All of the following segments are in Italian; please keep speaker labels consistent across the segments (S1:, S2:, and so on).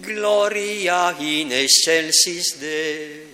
S1: Gloria in excelsis Deo.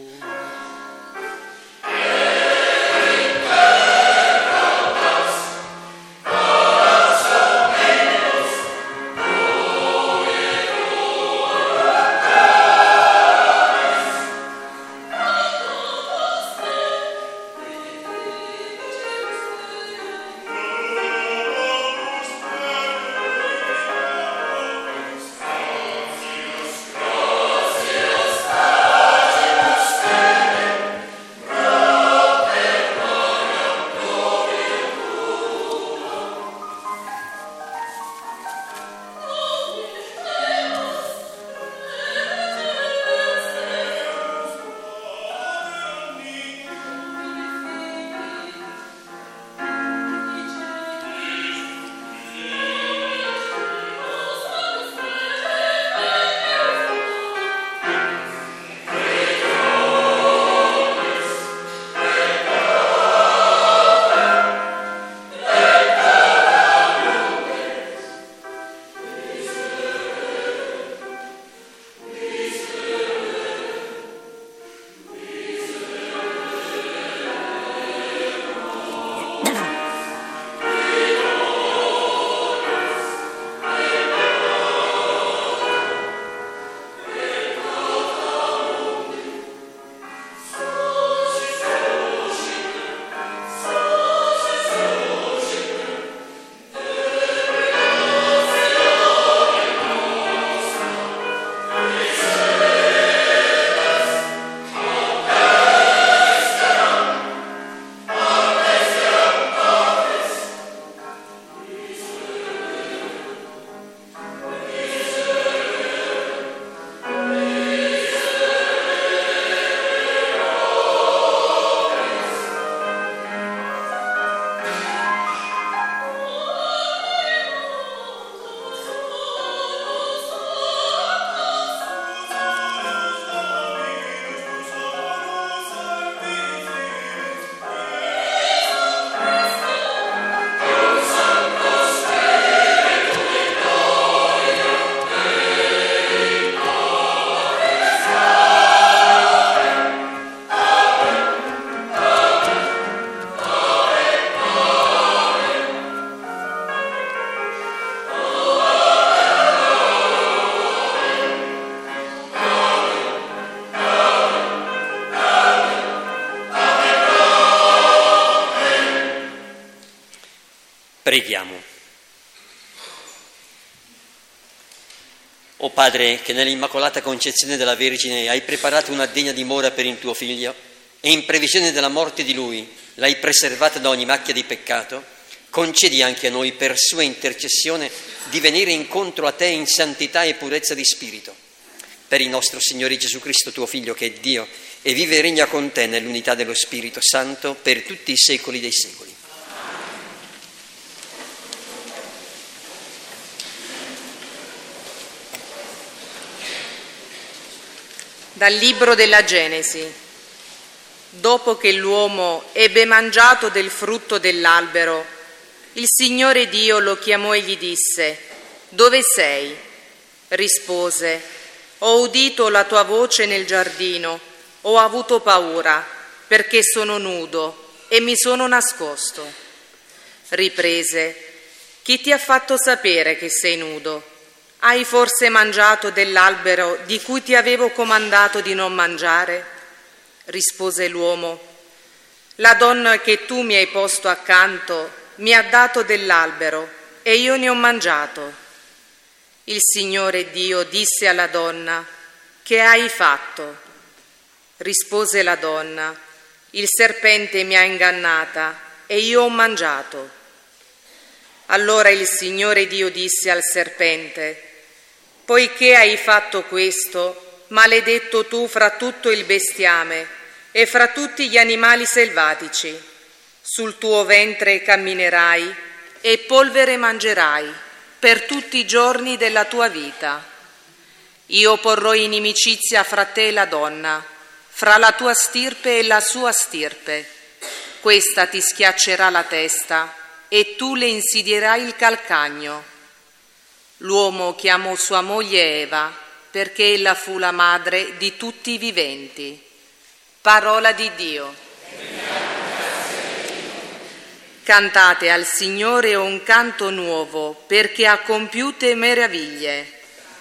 S1: Preghiamo. O Padre, che nell'Immacolata Concezione della Vergine hai preparato una degna dimora per il tuo Figlio e in previsione della morte di Lui l'hai preservata da ogni macchia di peccato, concedi anche a noi per sua intercessione di venire incontro a Te in santità e purezza di spirito. Per il nostro Signore Gesù Cristo, tuo Figlio, che è Dio e vive e regna con Te nell'unità dello Spirito Santo per tutti i secoli dei secoli.
S2: Dal libro della Genesi. Dopo che l'uomo ebbe mangiato del frutto dell'albero, il Signore Dio lo chiamò e gli disse: «Dove sei?» Rispose: «Ho udito la tua voce nel giardino, ho avuto paura perché sono nudo e mi sono nascosto». Riprese: «Chi ti ha fatto sapere che sei nudo? Hai forse mangiato dell'albero di cui ti avevo comandato di non mangiare?» Rispose l'uomo: «La donna che tu mi hai posto accanto mi ha dato dell'albero e io ne ho mangiato». Il Signore Dio disse alla donna: «Che hai fatto?» Rispose la donna: «Il serpente mi ha ingannata e io ho mangiato». Allora il Signore Dio disse al serpente: «Poiché hai fatto questo, maledetto tu fra tutto il bestiame e fra tutti gli animali selvatici. Sul tuo ventre camminerai e polvere mangerai per tutti i giorni della tua vita. Io porrò inimicizia fra te e la donna, fra la tua stirpe e la sua stirpe. Questa ti schiaccerà la testa e tu le insidierai il calcagno». L'uomo chiamò sua moglie Eva perché ella fu la madre di tutti i viventi. Parola di Dio. Cantate al Signore un canto nuovo, perché ha compiute meraviglie.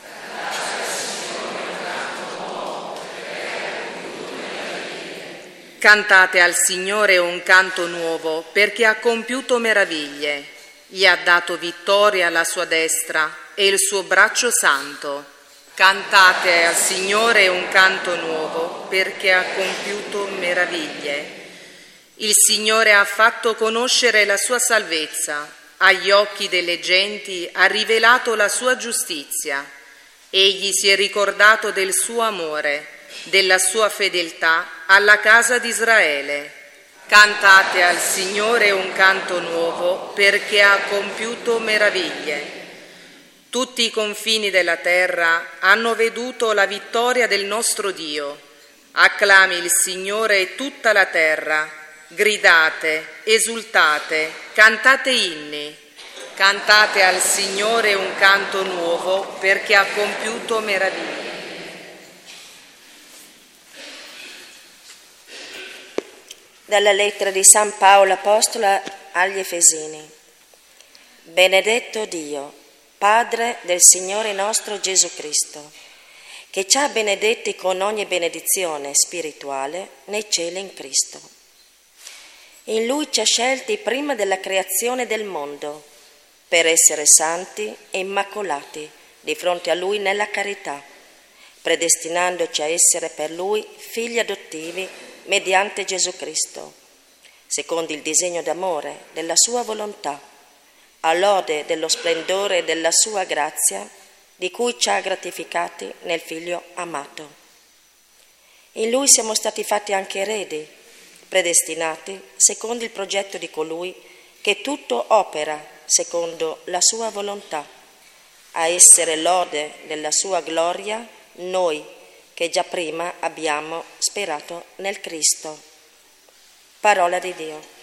S2: Cantate al Signore un canto nuovo, perché ha compiuto meraviglie. Gli ha dato vittoria alla sua destra e il suo braccio santo. Cantate al Signore un canto nuovo, perché ha compiuto meraviglie. Il Signore ha fatto conoscere la sua salvezza, agli occhi delle genti ha rivelato la sua giustizia. Egli si è ricordato del suo amore, della sua fedeltà alla casa di Israele. Cantate al Signore un canto nuovo, perché ha compiuto meraviglie. Tutti i confini della terra hanno veduto la vittoria del nostro Dio. Acclami il Signore tutta la terra. Gridate, esultate, cantate inni. Cantate al Signore un canto nuovo, perché ha compiuto meraviglie.
S3: Dalla lettera di San Paolo Apostolo agli Efesini. Benedetto Dio, Padre del Signore nostro Gesù Cristo, che ci ha benedetti con ogni benedizione spirituale nei cieli in Cristo. In Lui ci ha scelti prima della creazione del mondo, per essere santi e immacolati di fronte a Lui nella carità, predestinandoci a essere per Lui figli adottivi mediante Gesù Cristo, secondo il disegno d'amore della sua volontà, a lode dello splendore della sua grazia, di cui ci ha gratificati nel Figlio amato. In Lui siamo stati fatti anche eredi, predestinati secondo il progetto di colui che tutto opera secondo la sua volontà, a essere lode della sua gloria, noi che già prima abbiamo sperato nel Cristo. Parola di Dio.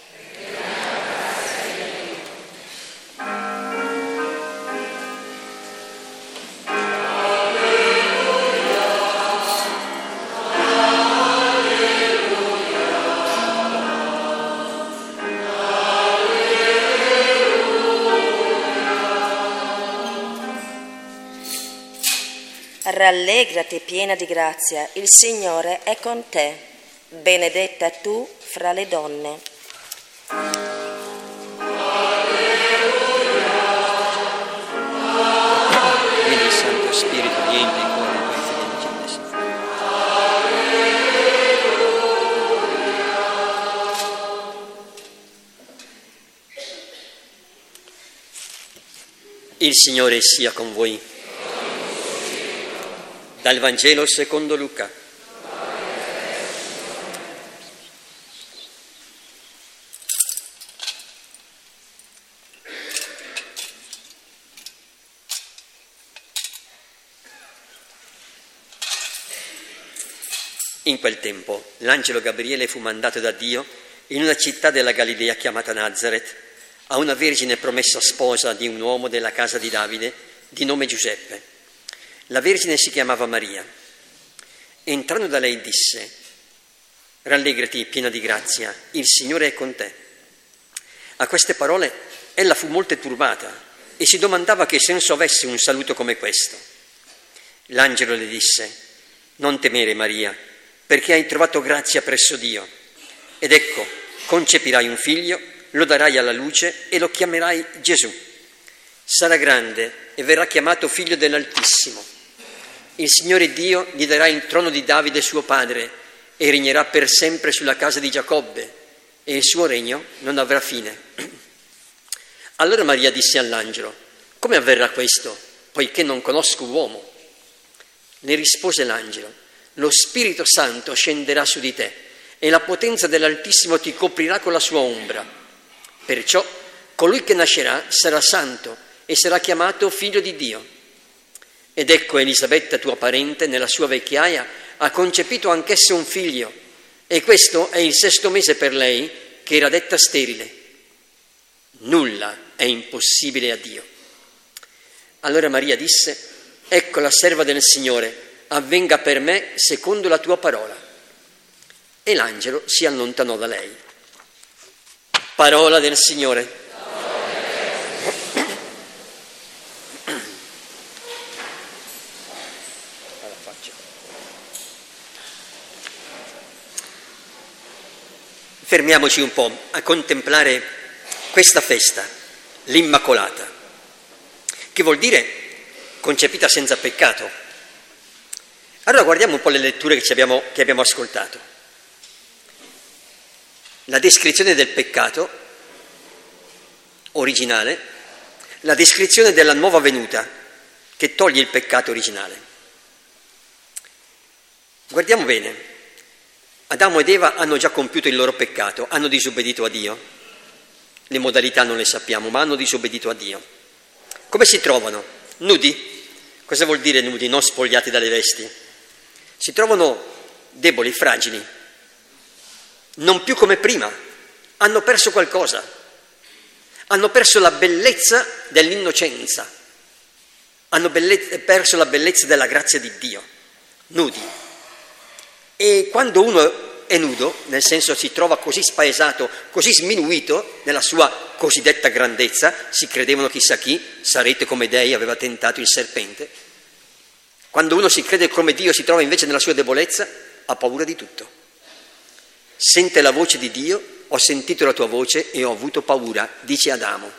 S3: Rallegrati piena di grazia, il Signore è con te, benedetta tu fra le donne.
S1: Vieni il Santo Spirito, riempie il cuore dei tuoi fedeli celesti. Il Signore sia con voi. Dal Vangelo secondo Luca. In quel tempo l'angelo Gabriele fu mandato da Dio in una città della Galilea chiamata Nazaret a una vergine promessa sposa di un uomo della casa di Davide di nome Giuseppe. La vergine si chiamava Maria. Entrando da lei disse: rallegrati piena di grazia, il Signore è con te. A queste parole ella fu molto turbata e si domandava che senso avesse un saluto come questo. L'angelo le disse: non temere Maria, perché hai trovato grazia presso Dio. Ed ecco, concepirai un figlio, lo darai alla luce e lo chiamerai Gesù. Sarà grande e verrà chiamato figlio dell'Altissimo. Il Signore Dio gli darà il trono di Davide suo padre e regnerà per sempre sulla casa di Giacobbe e il suo regno non avrà fine. Allora Maria disse all'angelo: come avverrà questo, poiché non conosco uomo? Le rispose l'angelo: lo Spirito Santo scenderà su di te e la potenza dell'Altissimo ti coprirà con la sua ombra. Perciò colui che nascerà sarà santo e sarà chiamato figlio di Dio. Ed ecco Elisabetta, tua parente, nella sua vecchiaia, ha concepito anch'essa un figlio, e questo è il 6° mese per lei, che era detta sterile. Nulla è impossibile a Dio. Allora Maria disse: ecco la serva del Signore, avvenga per me secondo la tua parola. E l'angelo si allontanò da lei. Parola del Signore. Fermiamoci un po' a contemplare questa festa, l'Immacolata, che vuol dire concepita senza peccato. Allora guardiamo un po' le letture che abbiamo ascoltato. La descrizione del peccato originale, la descrizione della nuova venuta che toglie il peccato originale. Guardiamo bene. Adamo ed Eva hanno già compiuto il loro peccato, hanno disobbedito a Dio. Le modalità non le sappiamo, ma hanno disobbedito a Dio. Come si trovano? Nudi. Cosa vuol dire nudi? Non spogliati dalle vesti. Si trovano deboli, fragili, non più come prima. Hanno perso qualcosa. Hanno perso la bellezza dell'innocenza. Hanno perso la bellezza della grazia di Dio. Nudi. E quando uno è nudo, nel senso si trova così spaesato, così sminuito nella sua cosiddetta grandezza, si credevano chissà chi, sarete come dei, aveva tentato il serpente. Quando uno si crede come Dio, si trova invece nella sua debolezza, ha paura di tutto. Sente la voce di Dio, ho sentito la tua voce e ho avuto paura, dice Adamo.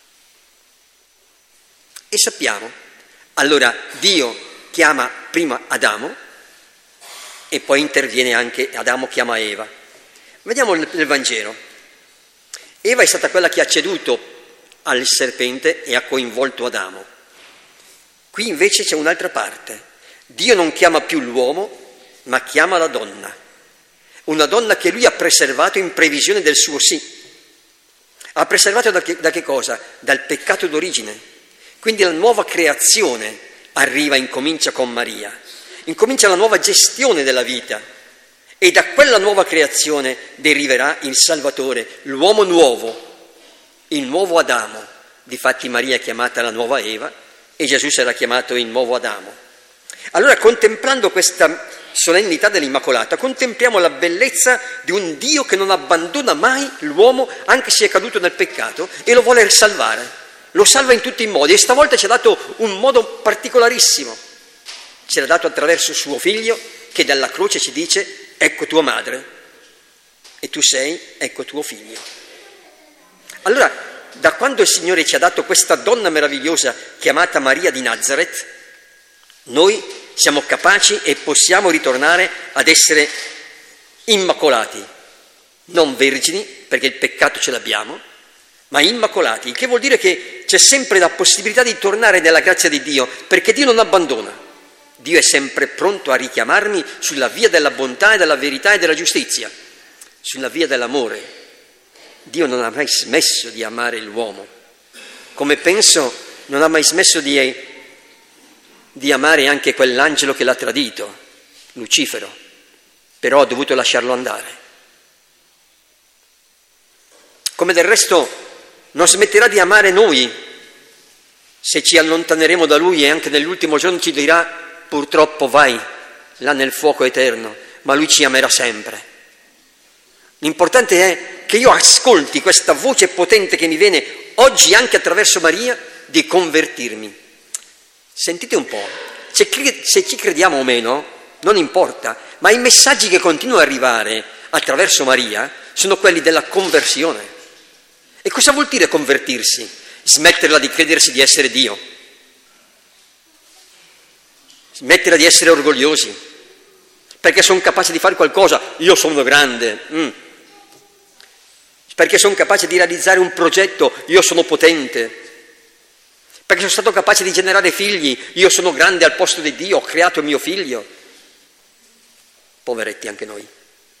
S1: E sappiamo, allora Dio chiama prima Adamo, e poi interviene anche, Adamo chiama Eva. Vediamo nel Vangelo. Eva è stata quella che ha ceduto al serpente e ha coinvolto Adamo. Qui invece c'è un'altra parte. Dio non chiama più l'uomo, ma chiama la donna. Una donna che lui ha preservato in previsione del suo sì. Ha preservato da che cosa? Dal peccato d'origine. Quindi la nuova creazione incomincia con Maria. Incomincia la nuova gestione della vita e da quella nuova creazione deriverà il Salvatore, l'uomo nuovo, il nuovo Adamo. Difatti Maria è chiamata la nuova Eva e Gesù sarà chiamato il nuovo Adamo. Allora, contemplando questa solennità dell'Immacolata, contempliamo la bellezza di un Dio che non abbandona mai l'uomo anche se è caduto nel peccato e lo vuole salvare. Lo salva in tutti i modi e stavolta ci ha dato un modo particolarissimo. Ce l'ha dato attraverso suo figlio che dalla croce ci dice ecco tua madre e tu sei ecco tuo figlio. Allora, da quando il Signore ci ha dato questa donna meravigliosa chiamata Maria di Nazareth, noi siamo capaci e possiamo ritornare ad essere immacolati, non vergini perché il peccato ce l'abbiamo, ma immacolati, il che vuol dire che c'è sempre la possibilità di tornare nella grazia di Dio perché Dio non abbandona. Dio è sempre pronto a richiamarmi sulla via della bontà e della verità e della giustizia, sulla via dell'amore. Dio non ha mai smesso di amare l'uomo, come penso non ha mai smesso di amare anche quell'angelo che l'ha tradito, Lucifero, però ha dovuto lasciarlo andare. Come del resto non smetterà di amare noi se ci allontaneremo da Lui e anche nell'ultimo giorno ci dirà purtroppo vai là nel fuoco eterno, ma Lui ci amerà sempre. L'importante è che io ascolti questa voce potente che mi viene oggi anche attraverso Maria di convertirmi. Sentite un po', se ci crediamo o meno, non importa, ma i messaggi che continuano ad arrivare attraverso Maria sono quelli della conversione. E cosa vuol dire convertirsi? Smetterla di credersi di essere Dio. Smetterla di essere orgogliosi, perché sono capace di fare qualcosa, io sono grande, perché sono capace di realizzare un progetto, io sono potente, perché sono stato capace di generare figli, io sono grande al posto di Dio, ho creato il mio figlio. Poveretti anche noi.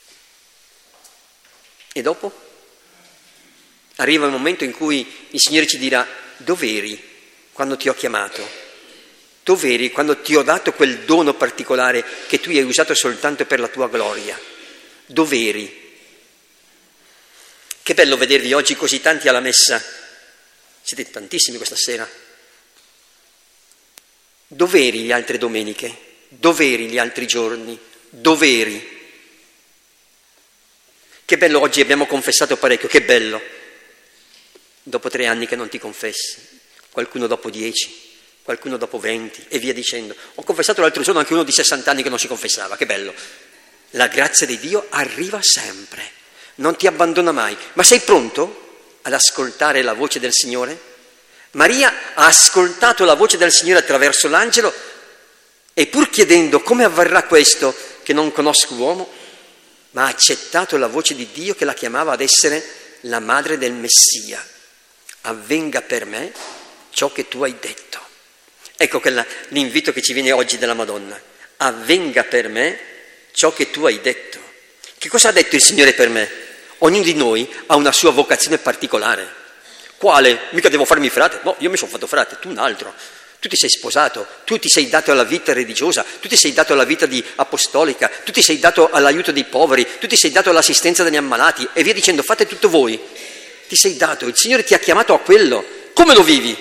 S1: E dopo? Arriva il momento in cui il Signore ci dirà: dov'eri quando ti ho chiamato? Dov'eri quando ti ho dato quel dono particolare che tu hai usato soltanto per la tua gloria? Dov'eri? Che bello vedervi oggi così tanti alla messa. Siete tantissimi questa sera. Dov'eri le altre domeniche? Dov'eri gli altri giorni? Dov'eri? Che bello, oggi abbiamo confessato parecchio, che bello. Dopo 3 anni che non ti confessi, qualcuno dopo 10, qualcuno dopo 20 e via dicendo. Ho confessato l'altro giorno anche uno di 60 anni che non si confessava, che bello. La grazia di Dio arriva sempre, non ti abbandona mai. Ma sei pronto ad ascoltare la voce del Signore? Maria ha ascoltato la voce del Signore attraverso l'angelo e pur chiedendo come avverrà questo che non conosco uomo, ma ha accettato la voce di Dio che la chiamava ad essere la madre del Messia. Avvenga per me ciò che tu hai detto. Ecco l'invito che ci viene oggi dalla Madonna. Avvenga per me ciò che tu hai detto. Che cosa ha detto il Signore per me? Ognuno di noi ha una sua vocazione particolare. Quale? Mica devo farmi frate? No, io mi sono fatto frate, tu un altro. Tu ti sei sposato, tu ti sei dato alla vita religiosa, tu ti sei dato alla vita apostolica, tu ti sei dato all'aiuto dei poveri, tu ti sei dato all'assistenza degli ammalati e via dicendo, fate tutto voi. Ti sei dato, il Signore ti ha chiamato a quello. Come lo vivi?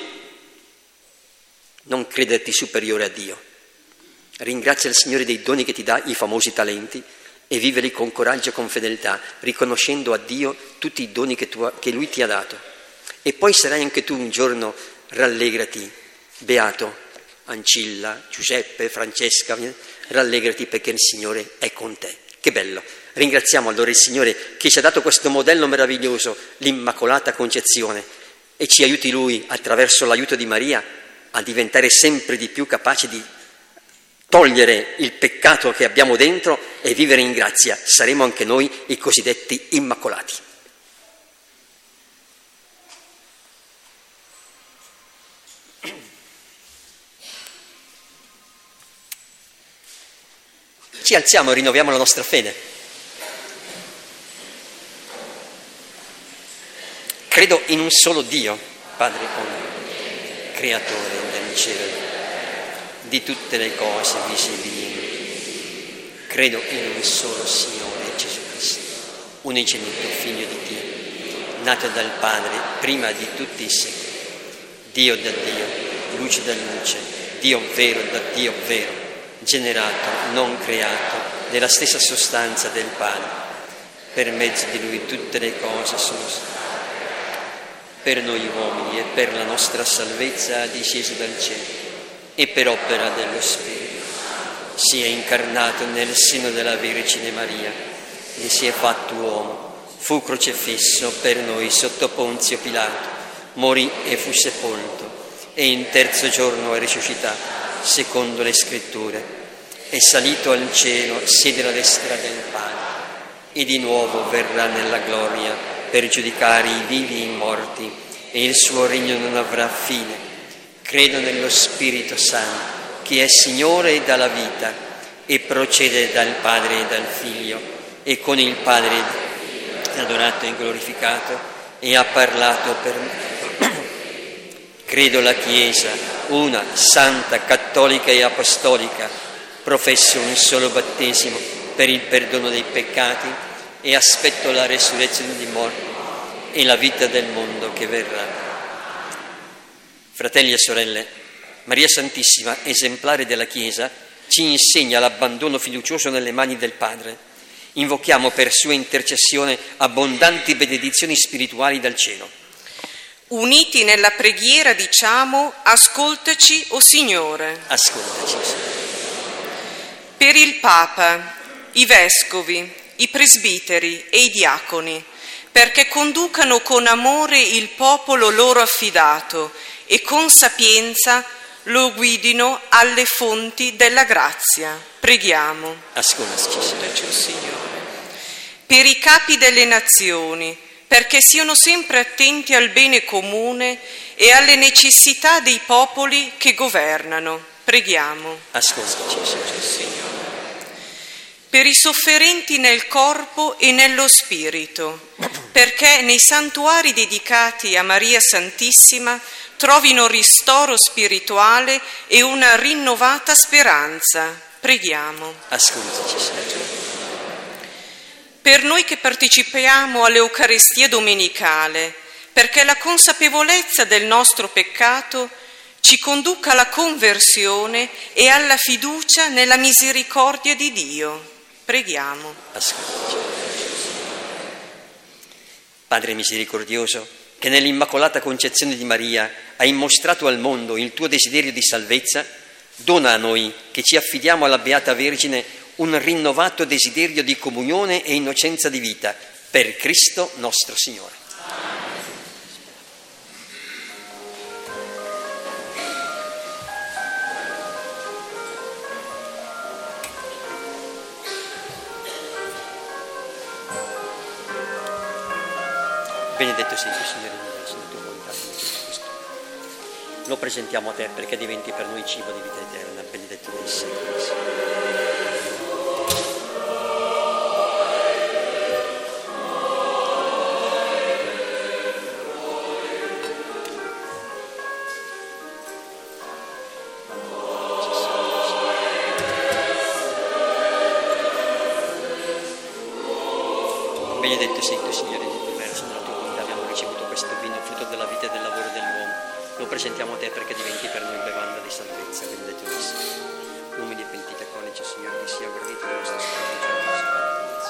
S1: Non crederti superiore a Dio. Ringrazia il Signore dei doni che ti dà, i famosi talenti, e viveli con coraggio e con fedeltà, riconoscendo a Dio tutti i doni che Lui ti ha dato. E poi sarai anche tu un giorno, rallegrati, beato, Ancilla, Giuseppe, Francesca, rallegrati perché il Signore è con te. Che bello! Ringraziamo allora il Signore che ci ha dato questo modello meraviglioso, l'Immacolata Concezione, e ci aiuti Lui, attraverso l'aiuto di Maria, a diventare sempre di più capaci di togliere il peccato che abbiamo dentro e vivere in grazia. Saremo anche noi i cosiddetti immacolati. Ci alziamo e rinnoviamo la nostra fede. Credo in un solo Dio, Padre onnipotente, creatore del cielo, di tutte le cose visibili e invisibili. Credo in un solo Signore Gesù Cristo, unigenito Figlio di Dio, nato dal Padre prima di tutti i secoli, Dio da Dio, luce da luce, Dio vero da Dio vero, generato, non creato, nella stessa sostanza del Padre. Per mezzo di Lui tutte le cose sono state. Per noi uomini e per la nostra salvezza è disceso dal cielo e per opera dello Spirito si è incarnato nel seno della Vergine Maria e si è fatto uomo, fu crocifisso per noi sotto Ponzio Pilato, morì e fu sepolto e in 3° giorno è risuscitato secondo le Scritture, è salito al cielo, siede alla destra del Padre e di nuovo verrà nella gloria per giudicare i vivi e i morti e il suo regno non avrà fine. Credo nello Spirito Santo che è Signore e dà la vita e procede dal Padre e dal Figlio e con il Padre è adorato e glorificato e ha parlato per me. Credo la Chiesa, una, santa, cattolica e apostolica, professo un solo battesimo per il perdono dei peccati e aspetto la resurrezione dei morti e la vita del mondo che verrà. Fratelli e sorelle, Maria Santissima, esemplare della Chiesa, ci insegna l'abbandono fiducioso nelle mani del Padre. Invochiamo per sua intercessione abbondanti benedizioni spirituali dal cielo.
S2: Uniti nella preghiera diciamo: ascoltaci, o Signore.
S1: Ascoltaci, Signore.
S2: Per il Papa, i vescovi, i presbiteri e i diaconi, perché conducano con amore il popolo loro affidato e con sapienza lo guidino alle fonti della grazia. Preghiamo.
S1: Ascoltaci, Signore.
S2: Per i capi delle nazioni, perché siano sempre attenti al bene comune e alle necessità dei popoli che governano. Preghiamo.
S1: Ascoltaci, Signore.
S2: Per i sofferenti nel corpo e nello spirito, perché nei santuari dedicati a Maria Santissima trovino ristoro spirituale e una rinnovata speranza. Preghiamo.
S1: Ascoltaci, Signore.
S2: Per noi che partecipiamo all'Eucaristia domenicale, perché la consapevolezza del nostro peccato ci conduca alla conversione e alla fiducia nella misericordia di Dio. Preghiamo.
S1: Ascoltaci. Padre misericordioso, che nell'Immacolata Concezione di Maria hai mostrato al mondo il tuo desiderio di salvezza, dona a noi, che ci affidiamo alla Beata Vergine, un rinnovato desiderio di comunione e innocenza di vita, per Cristo nostro Signore. Benedetto sei tu, Signore universo, nella tua volontà, come Gesù Cristo. Lo presentiamo a te perché diventi per noi cibo di vita eterna. Benedetto dei secoli. Benedetto sei tu, Signore dell'universo, nella tua volontà abbiamo ricevuto questo vino, frutto della vita e del lavoro dell'uomo. Lo presentiamo a te perché diventi per noi bevanda di salvezza. Benedetto tu sei. Umili e pentiti a cuore, Signore, che sia gradito il nostro sacrificio e la nostra penitenza.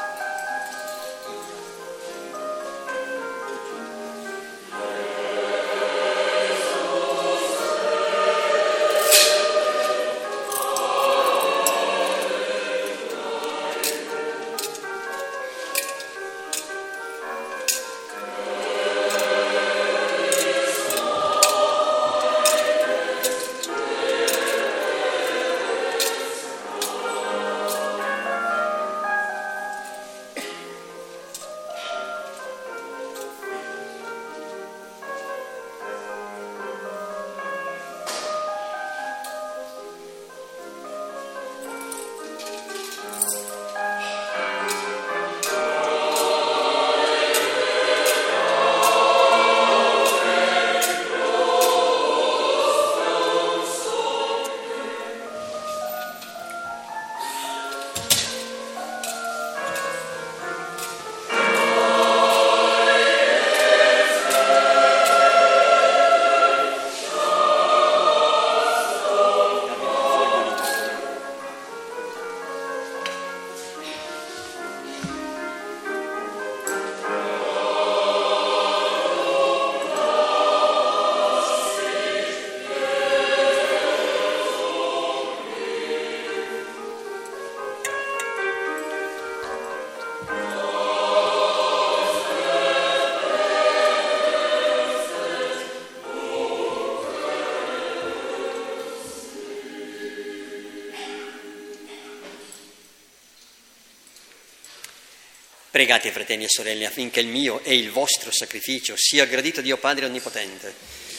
S1: Pregate, fratelli e sorelle, affinché il mio e il vostro sacrificio sia gradito a Dio Padre Onnipotente.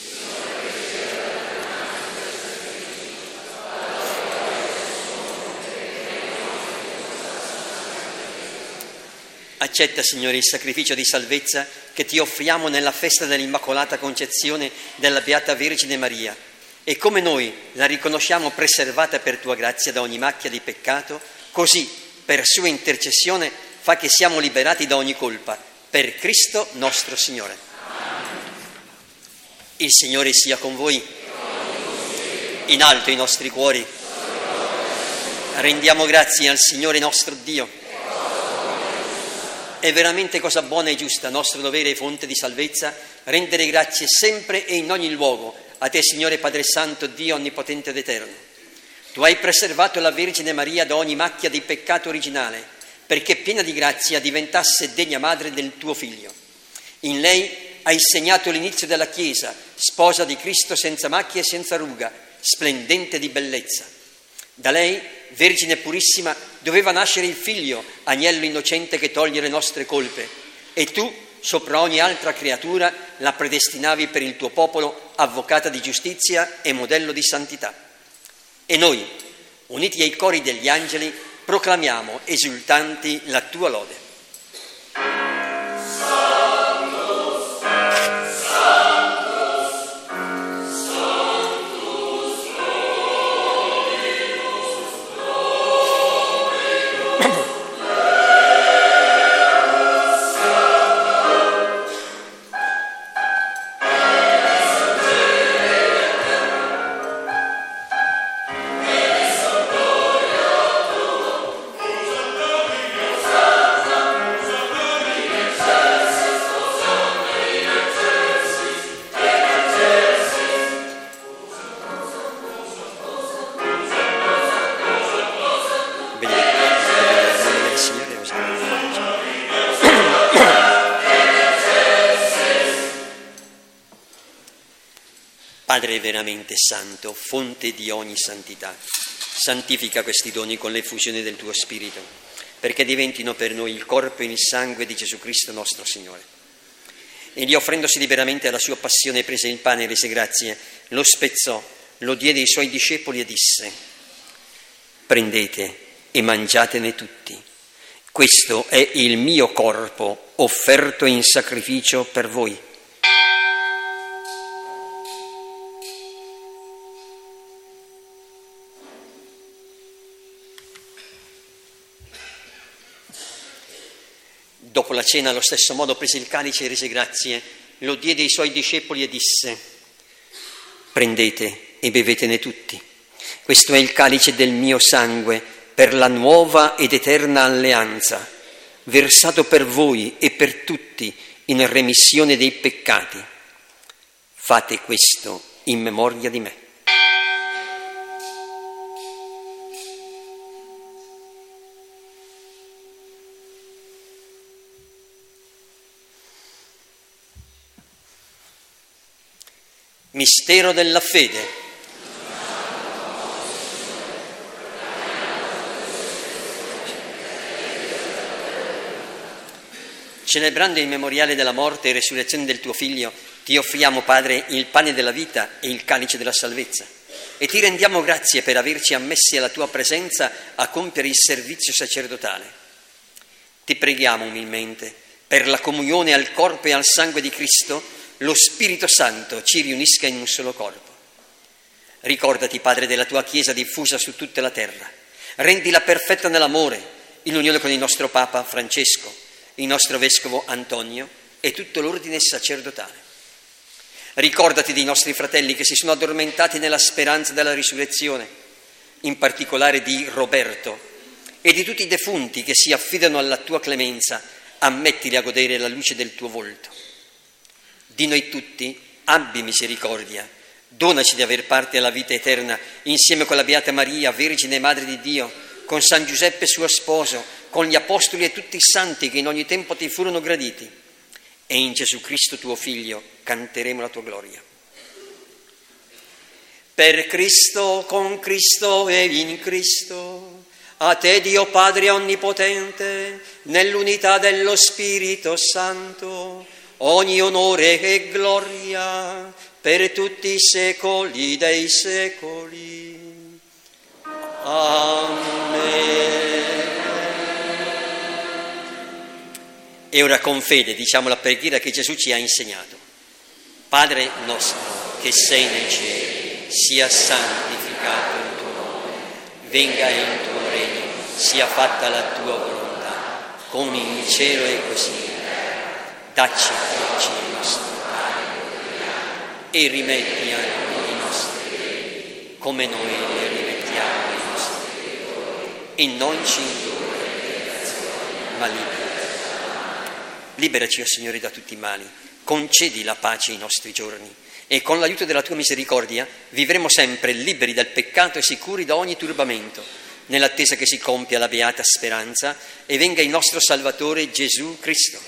S1: Accetta, Signore, il sacrificio di salvezza che ti offriamo nella festa dell'Immacolata Concezione della Beata Vergine Maria, e come noi la riconosciamo preservata per tua grazia da ogni macchia di peccato, così, per sua intercessione, fa che siamo liberati da ogni colpa, per Cristo nostro Signore. Il Signore sia con voi. In alto i nostri cuori. Rendiamo grazie al Signore nostro Dio. È veramente cosa buona e giusta, nostro dovere e fonte di salvezza, rendere grazie sempre e in ogni luogo a te, Signore Padre Santo, Dio onnipotente ed eterno. Tu hai preservato la Vergine Maria da ogni macchia di peccato originale, perché piena di grazia diventasse degna madre del tuo Figlio. In lei hai segnato l'inizio della Chiesa, sposa di Cristo senza macchia e senza ruga, splendente di bellezza. Da lei, Vergine purissima, doveva nascere il Figlio, agnello innocente che toglie le nostre colpe, e tu, sopra ogni altra creatura, la predestinavi per il tuo popolo, avvocata di giustizia e modello di santità. E noi, uniti ai cori degli angeli, proclamiamo esultanti la tua lode. Padre veramente santo, fonte di ogni santità, santifica questi doni con l'effusione del tuo Spirito, perché diventino per noi il corpo e il sangue di Gesù Cristo nostro Signore. Egli, offrendosi liberamente alla sua passione, prese il pane e rese grazie, lo spezzò, lo diede ai suoi discepoli e disse: prendete e mangiatene tutti. Questo è il mio corpo offerto in sacrificio per voi. Dopo la cena, allo stesso modo, prese il calice e rese grazie, lo diede ai suoi discepoli e disse: prendete e bevetene tutti. Questo è il calice del mio sangue per la nuova ed eterna alleanza, versato per voi e per tutti in remissione dei peccati. Fate questo in memoria di me. Mistero della fede. Celebrando il memoriale della morte e resurrezione del tuo Figlio, ti offriamo, Padre, il pane della vita e il calice della salvezza, e ti rendiamo grazie per averci ammessi alla tua presenza a compiere il servizio sacerdotale. Ti preghiamo umilmente, per la comunione al corpo e al sangue di Cristo, lo Spirito Santo ci riunisca in un solo corpo. Ricordati, Padre, della tua Chiesa diffusa su tutta la terra. Rendila perfetta nell'amore, in unione con il nostro Papa Francesco, il nostro Vescovo Antonio e tutto l'ordine sacerdotale. Ricordati dei nostri fratelli che si sono addormentati nella speranza della risurrezione, in particolare di Roberto, e di tutti i defunti che si affidano alla tua clemenza. Ammettili a godere la luce del tuo volto. Di noi tutti abbi misericordia, donaci di aver parte alla vita eterna insieme con la Beata Maria, Vergine e Madre di Dio, con San Giuseppe suo sposo, con gli Apostoli e tutti i santi che in ogni tempo ti furono graditi. E in Gesù Cristo tuo Figlio canteremo la tua gloria. Per Cristo, con Cristo e in Cristo, a te Dio Padre Onnipotente, nell'unità dello Spirito Santo, ogni onore e gloria per tutti i secoli dei secoli. Amen. E ora con fede diciamo la preghiera che Gesù ci ha insegnato. Padre nostro che sei nei cieli, sia santificato il tuo nome, venga il tuo regno, sia fatta la tua volontà, come in cielo e così in terra. Dacci oggi il nostro pane e rimetti a noi i nostri debiti, come noi li rimettiamo ai nostri debitori, e non ci indurre in tentazione, ma liberaci. Liberaci, o Signore, da tutti i mali, concedi la pace ai nostri giorni, e con l'aiuto della tua misericordia vivremo sempre liberi dal peccato e sicuri da ogni turbamento, nell'attesa che si compia la beata speranza e venga il nostro Salvatore Gesù Cristo.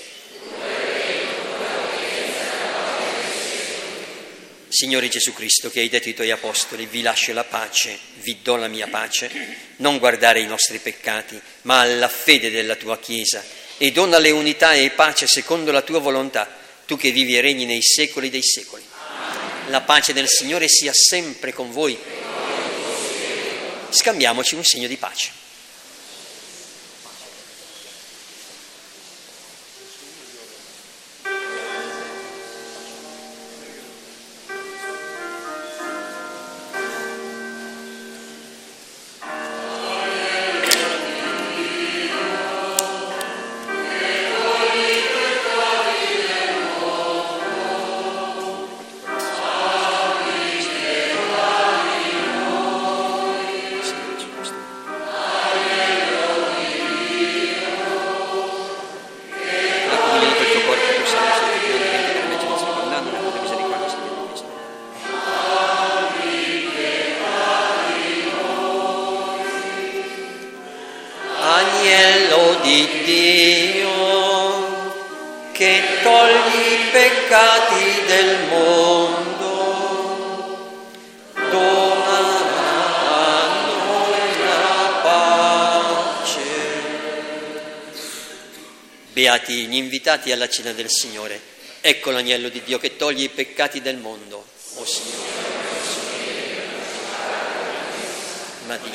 S1: Signore Gesù Cristo, che hai detto ai tuoi apostoli: vi lascio la pace, vi do la mia pace, non guardare ai nostri peccati, ma alla fede della tua Chiesa, e donale unità e pace secondo la tua volontà, tu che vivi e regni nei secoli dei secoli. La pace del Signore sia sempre con voi. Scambiamoci un segno di pace. Agnello di Dio, che togli i peccati del mondo, Beati gli invitati alla cena del Signore. Ecco l'agnello di Dio che toglie i peccati del mondo. O Signore, ma di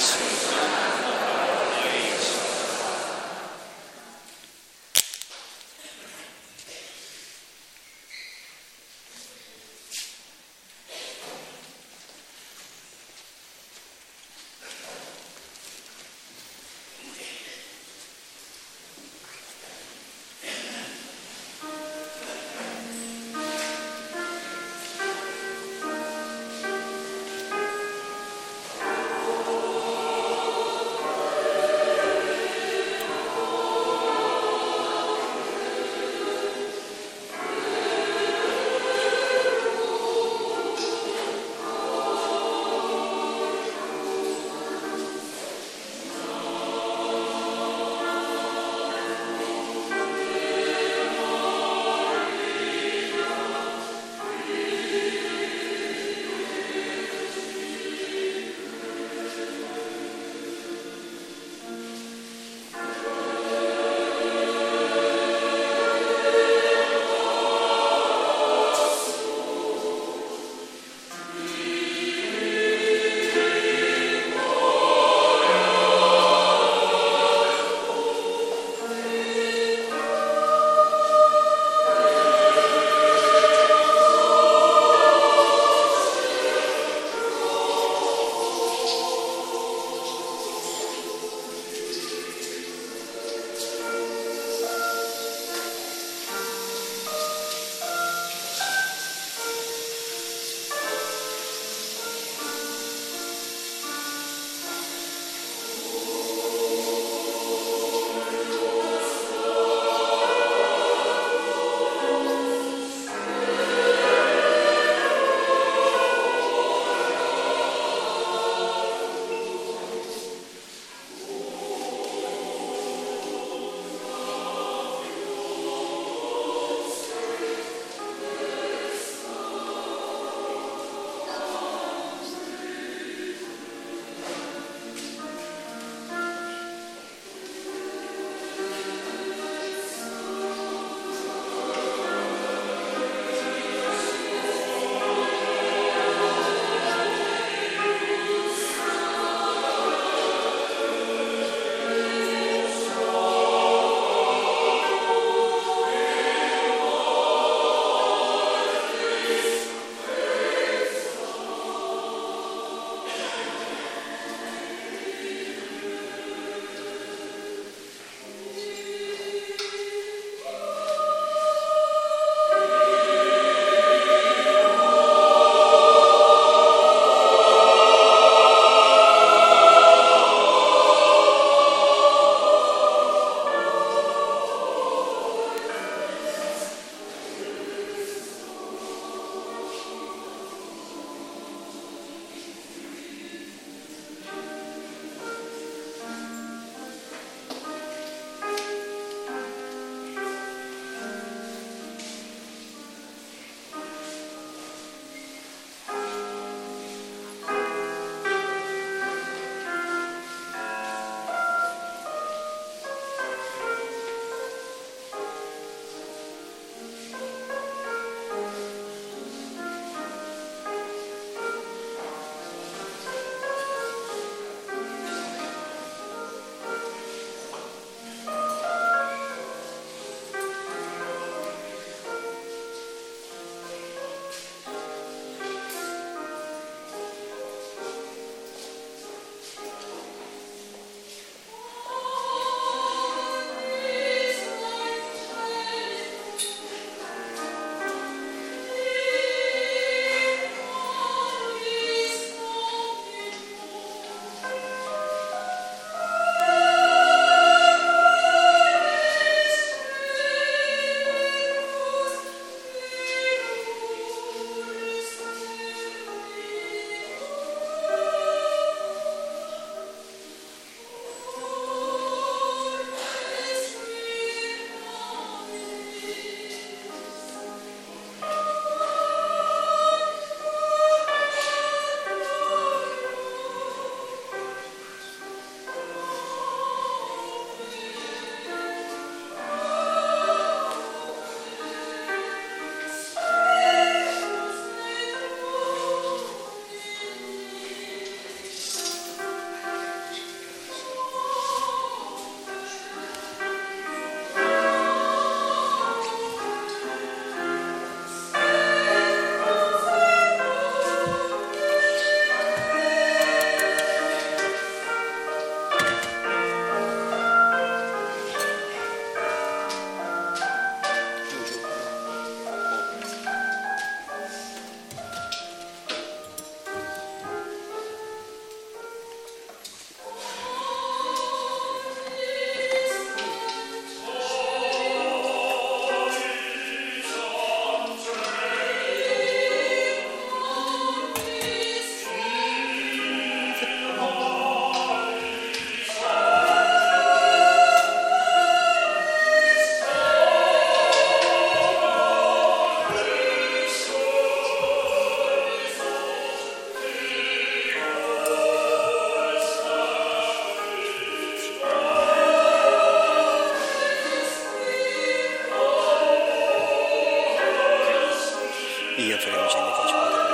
S1: offriamo insieme faccio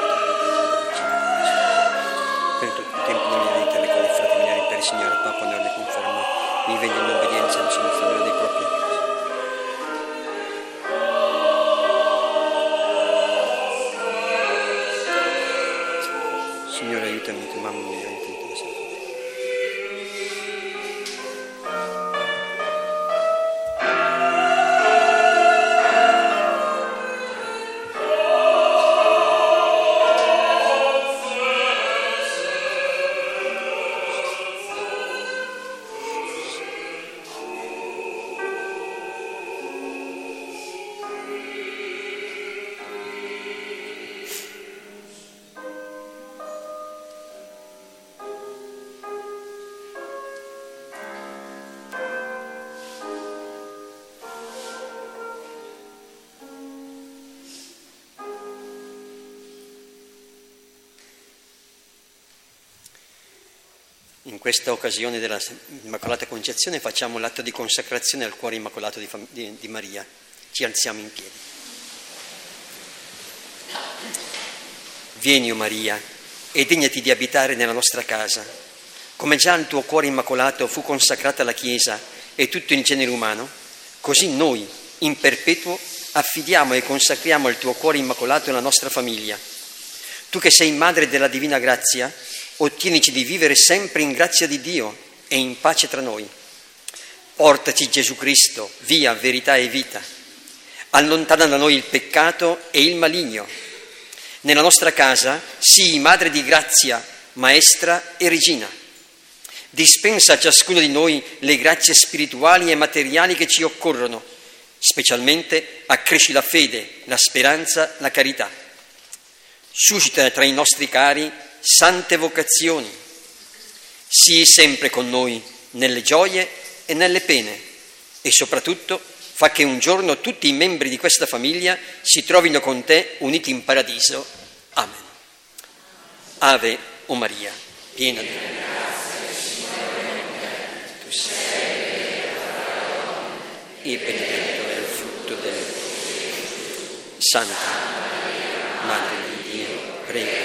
S1: per tutto il tempo della mia vita, le quali familiari per il Signore Papa non le conferma, vivendo in obbedienza al Signore dei propri. Signore, aiutami, tu mamma mia, aiutami. In questa occasione della Immacolata Concezione facciamo l'atto di consacrazione al cuore immacolato di Maria. Ci alziamo in piedi. Vieni, o Maria, e degnati di abitare nella nostra casa. Come già il tuo cuore immacolato fu consacrata la Chiesa e tutto il genere umano, così noi, in perpetuo, affidiamo e consacriamo al tuo cuore immacolato la nostra famiglia. Tu che sei madre della divina grazia, ottienici di vivere sempre in grazia di Dio e in pace tra noi. Portaci Gesù Cristo, via, verità e vita. Allontana da noi il peccato e il maligno. Nella nostra casa sii madre di grazia, maestra e regina. Dispensa a ciascuno di noi le grazie spirituali e materiali che ci occorrono, specialmente accresci la fede, la speranza, la carità. Suscita tra i nostri cari sante vocazioni. Sii sempre con noi nelle gioie e nelle pene e soprattutto fa che un giorno tutti i membri di questa famiglia si trovino con te uniti in paradiso. Amen. Ave, o Maria, piena di grazia, il Signore è con te. Tu sei benedetta e benedetto è il frutto del tuo. Santa Madre di Dio, prega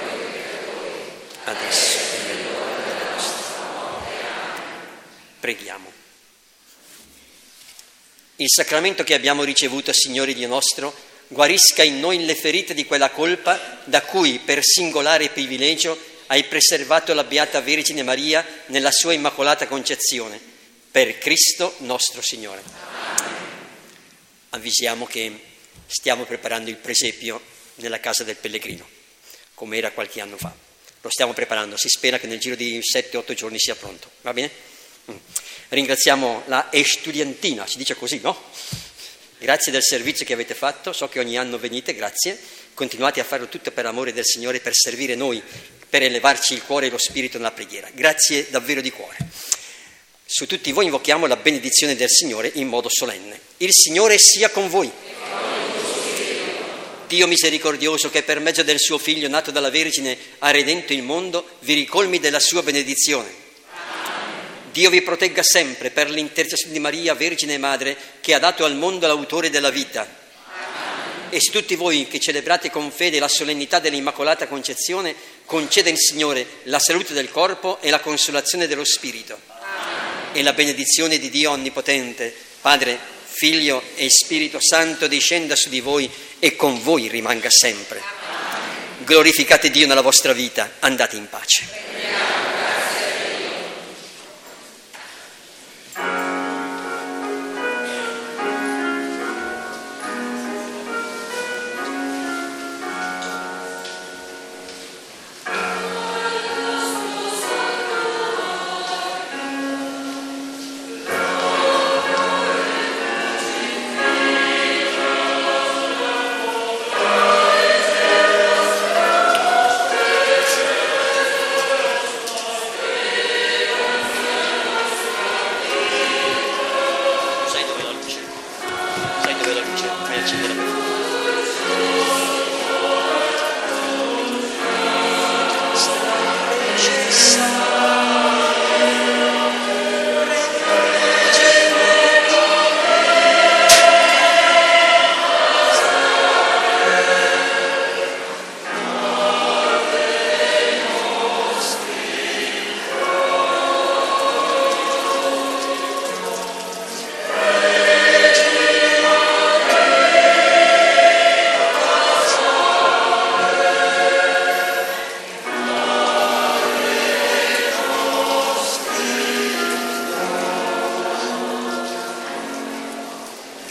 S1: adesso è nell'ora della nostra morte. Preghiamo. Il sacramento che abbiamo ricevuto, Signore Dio nostro, guarisca in noi le ferite di quella colpa da cui, per singolare privilegio, hai preservato la Beata Vergine Maria nella sua Immacolata Concezione. Per Cristo nostro Signore. Avvisiamo che stiamo preparando il presepio nella casa del pellegrino, come era qualche anno fa. Lo stiamo preparando, si spera che nel giro di 7-8 giorni sia pronto, va bene? Ringraziamo la Estudiantina, si dice così, no? Grazie del servizio che avete fatto, so che ogni anno venite, grazie. Continuate a farlo tutto per amore del Signore, per servire noi, per elevarci il cuore e lo spirito nella preghiera. Grazie davvero di cuore. Su tutti voi invochiamo la benedizione del Signore in modo solenne. Il Signore sia con voi. Dio misericordioso, che per mezzo del suo Figlio nato dalla Vergine ha redento il mondo, vi ricolmi della sua benedizione. Amen. Dio vi protegga sempre per l'intercessione di Maria, Vergine e Madre, che ha dato al mondo l'autore della vita. Amen. E su tutti voi che celebrate con fede la solennità dell'Immacolata Concezione, conceda il Signore la salute del corpo e la consolazione dello spirito. Amen. E la benedizione di Dio Onnipotente, Padre, Figlio e Spirito Santo discenda su di voi e con voi rimanga sempre. Glorificate Dio nella vostra vita, andate in pace.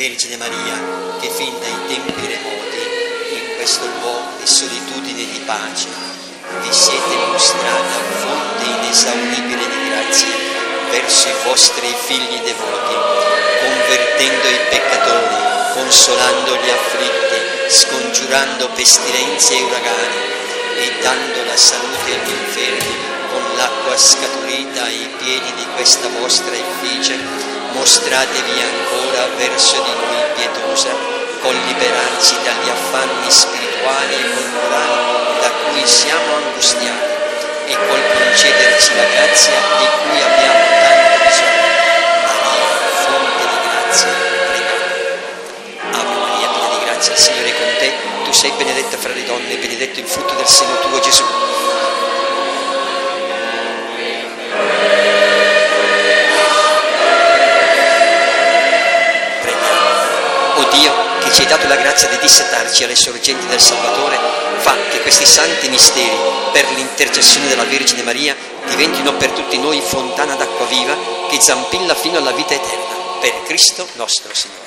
S1: Vergine Maria, che fin dai tempi remoti, in questo luogo di solitudine e di pace, vi siete mostrata fonte inesauribile di grazie verso i vostri figli devoti, convertendo i peccatori, consolando gli afflitti, scongiurando pestilenze e uragani e dando la salute agli infermi con l'acqua scaturita ai piedi di questa vostra effigie. Mostratevi ancora verso di noi pietosa, col liberarci dagli affanni spirituali e corporali da cui siamo angustiati e col concederci la grazia di cui abbiamo tanto bisogno. Maria, fonte di grazia, pregate. Ave Maria, piena di grazia, il Signore è con te. Tu sei benedetta fra le donne, e benedetto il frutto del seno tuo, Gesù. O Dio, che ci hai dato la grazia di dissetarci alle sorgenti del Salvatore, fa che questi santi misteri, per l'intercessione della Vergine Maria, diventino per tutti noi fontana d'acqua viva che zampilla fino alla vita eterna. Per Cristo nostro Signore.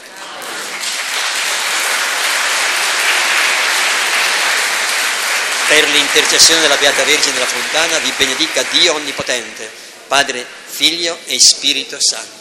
S1: Per l'intercessione della Beata Vergine della Fontana vi benedica Dio Onnipotente, Padre, Figlio e Spirito Santo.